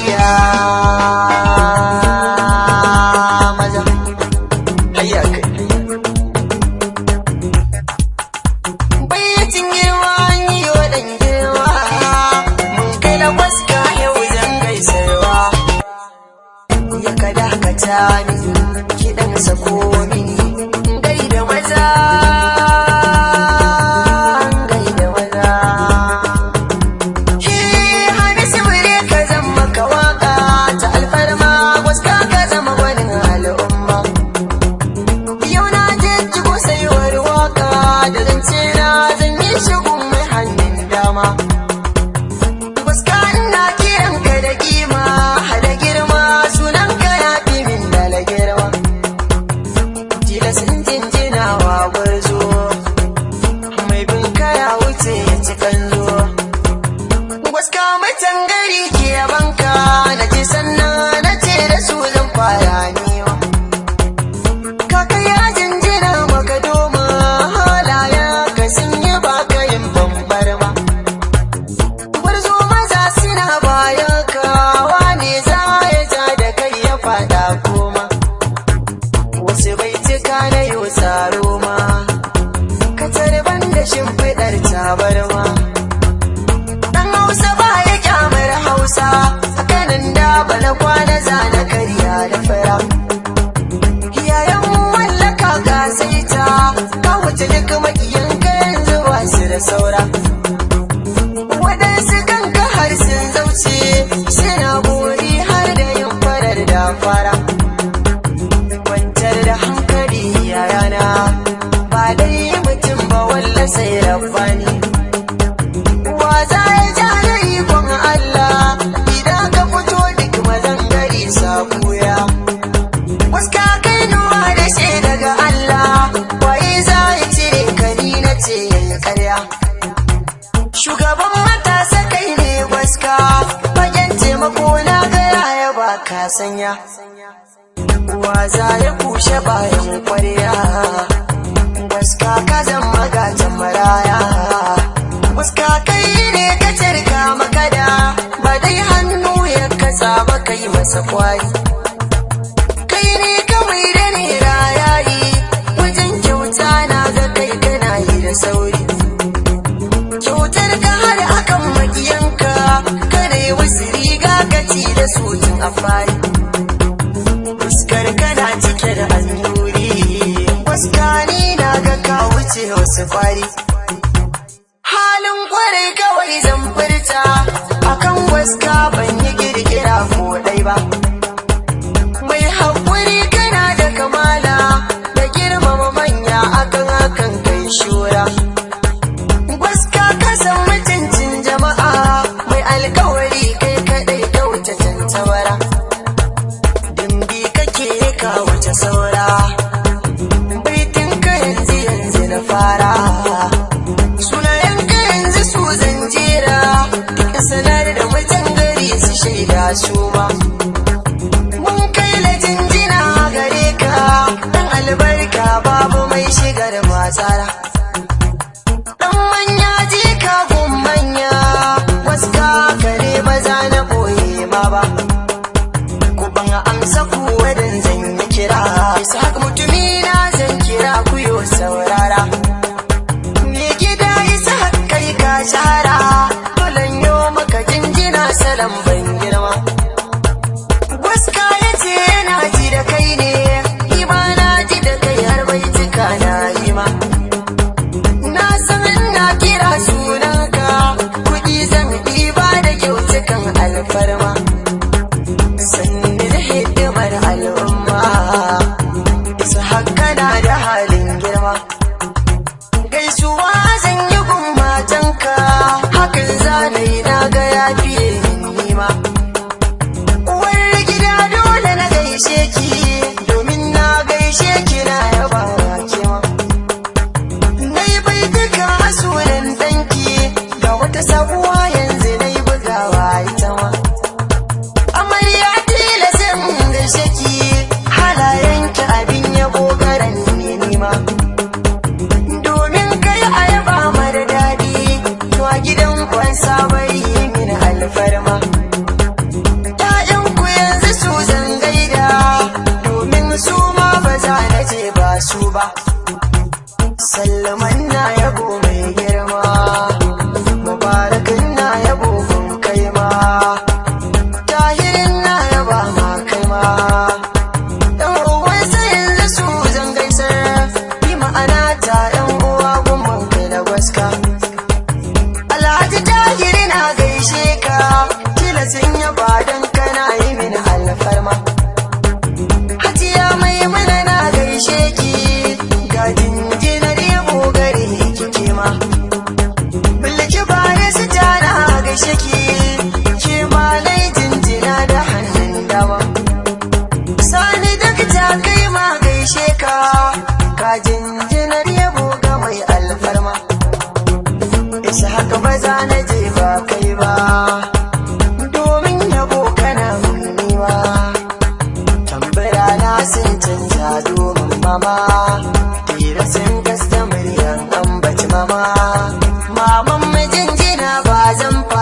hayya maza hayya kai bayyacin girma an yi wa ɗan girma mun kai da waska yau zan gaisarwa ya kada ka tani kiɗan sako mini gaida maza Waska ina kiran ka da kima hada girma sunan ka ya fi min dala girma tilasin jinjinawa gwarzo mai bin kaya wuce ya ci kanzo waska mutan gari ke banka na ce sannan na ce da su zan fara niwa kaka ya jinjina maka doma halaya ka sun yi baka yin bambar ma wasu bai cika na yi tsaro ma ka tarban da shimfiɗar tabarma ɗan hausa ba ya kyamar hausa hakanan da bala kwana zana karya da fara yayan wallaka ga saita ka wuce duk makiyan ka yanzu ba su da saura waɗansu kanka har sun zauce suna buri har da yin farar da fara da hankali yayana ba dai mutum ba walla sai rabbani wa za ya ja da ikon Allah idan ka fito duk mazan gari sabuya waska kai nuwa da shi daga Allah waye za ya cire kani na ce yayi karya shugaban matasa kai ne waska fagen taimako na ga yaya ba ka sanya waza ya kushe bayan kwarya waska ka zama gatan maraya waska kai ne ka cirka makada ba dai hannu ya kasa ba kai masa kwari kai ne kawai da ne rayayi wajen kyauta na ga kai kana yi da sauri kyautar ka har akan makiyanka kada yi wasu riga ka ci da su tun a fari fuskar kana cike da annuri waskani na ga ka wuce wasu fari halin kwarai kawai zan furta akan waska ban yi kirkira ko dai ba mai haƙuri kana da kamala da girmama manya akan hakan kai shura waska ka san mutuncin jama'a mai alkawari kai kadai kyauta tantabara ka wuce saura baitin ka yanzu na fara sunayen ka yanzu su zanjera duka sanar da mutan gari su shaida su ma mun kai la jinjina gare ka dan albarka babu mai shigar matsara dan manya je ka gun manya waska kare maza na boye ma ba ku ban amsa ku wadan zan kira isa haka mutumi na zan kira ku yo saurara me gida isa kai ka shahara dolan yo maka jinjina salam ban girma waska yace yana ji da kai ne ima na ji da kai har bai cika na yi ma na san na kira sunanka kuɗi zan ɗiba da kyautukan alfarma sanni da hidimar al'umma isa haka na da halin girma gaisuwa zan yi gummatanka hakan zanayi na ga ya fiye yin nima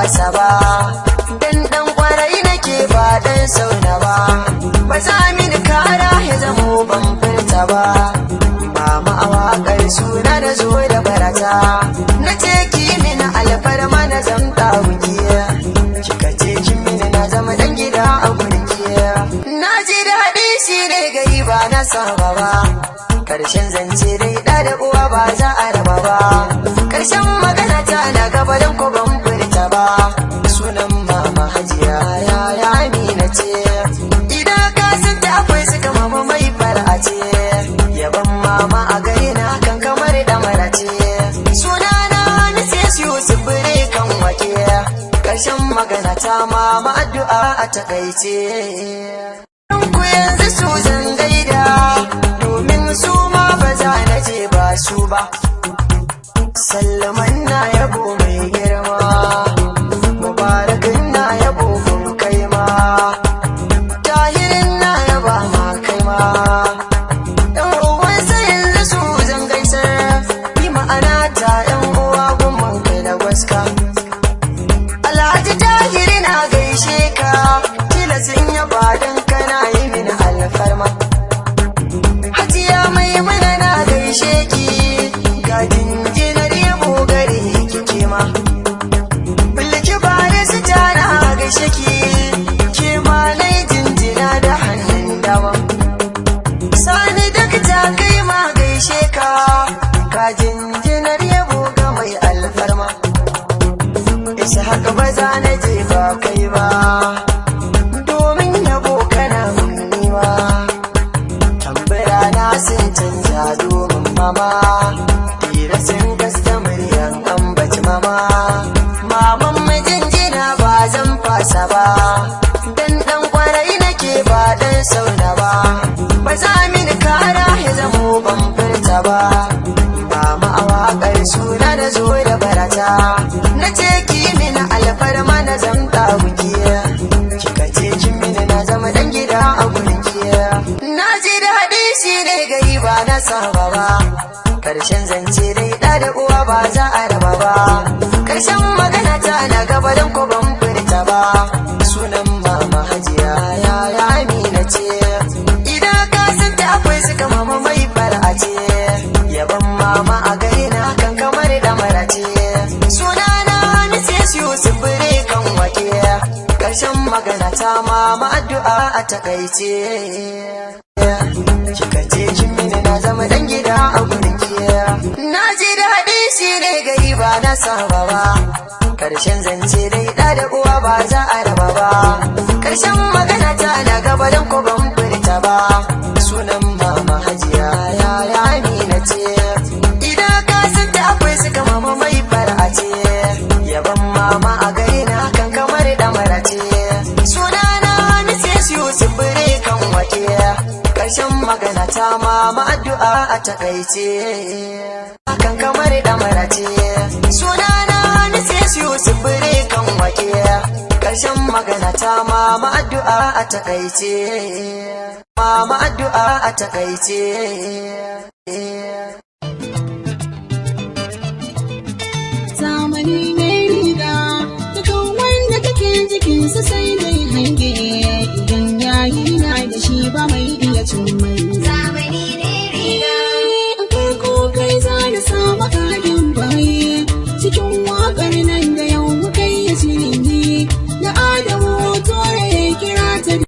fasa ba, dan dan kwarai nake ba dan sauna ba, ba za mini kara ya zamo ban furta ba. Mama a waƙar suna da zo da barata, na ce ki mini alfarma na zamta wuki, kika ce kin mini na zama dan gida a gurki. Na ji daɗi shi ne gari ba na saba ba, karshen zance dai da da uwa ba za a raba ba. Karshen magana ta na gaba don ko ban furta ba, sunan mama Hajiya ya Amina ce. Idan ka san ta akwai suka mama mai fara ce, yaban mama a gari na kan kamar da marace. Sunana Mrs. Yusuf Bire kan wake, karshen magana ta mama addu'a a takaice. Ku yanzu su zan gaida, domin su ma ba za na je ba su ba. Sallaman na yabo mai girma, Mubarakin na yabo kun kai ma, Tahirin na yaba ma kai ma. Ɗan uwansa yanzu su zan gaisar, yi ma'ana ta ‘yan uwa gumman kai da gwaska. Alhaji Tahiri na gaishe ka, tilasin yaba don kana yi mini alfarma. Hajiya Maimuna na gaishe ki, ga jinjinar yabo gare ki ma. Bilki bare su tana gaishe ki, ke ma na yi jinjina da hannun dama. Sani dakta kai ma gaishe ka, ga jinjinar yabo ga mai alfarma. Isa haka ba za na je ba kai ba, domin yabo kana munniwa. Tambara na sun canja domin mama, tira sun gasta muryan ambaci mama. Maman majinjina ba zan fasa ba, dan dan kwarai nake ba dan sauna ba, ba za mini kara ya zamo ban furta ba. Mama a waƙar suna da zo da barata, na ce ki mini alfarma na zamta wuki, kika ce kin mini na zama dan gida a gurki. Na ji daɗi shi ne gari ba na saba ba, karshen zance dai da da uwa ba za a raba ba. Karshen magana ta na gaba don ko ban furta ba, sunan mama Hajiya ya Amina ce. Idan ka san ta akwai suka mama mai fara ce, yaban mama a gari na kan kamar da marace. Sunana Mrs. Yusuf Bire kan wake, karshen magana ta mama addu'a a takaice. Kika ce kin mini na zama dan gida a gurki, na ji daɗi shi ne gari ba na saba ba, karshen zance dai da da uwa ba za a raba ba. Karshen magana ta na gaba don ko ban furta ba, sunan mama Hajiya ya Amina ce. Idan ka san ta akwai suka mama mai fara ce, yaban mama a gari na kan kamar da marace. Sunana Mrs. Yusuf Bire kan wake, karshen magana ta mama addu'a a takaice. Kan kamar da marace. Sunana Mrs. Yusuf Bire kan wake, karshen magana ta mama addu'a a takaice. Mama addu'a a takaice. Zamani mai riga, dukan wanda kake jikinsa sai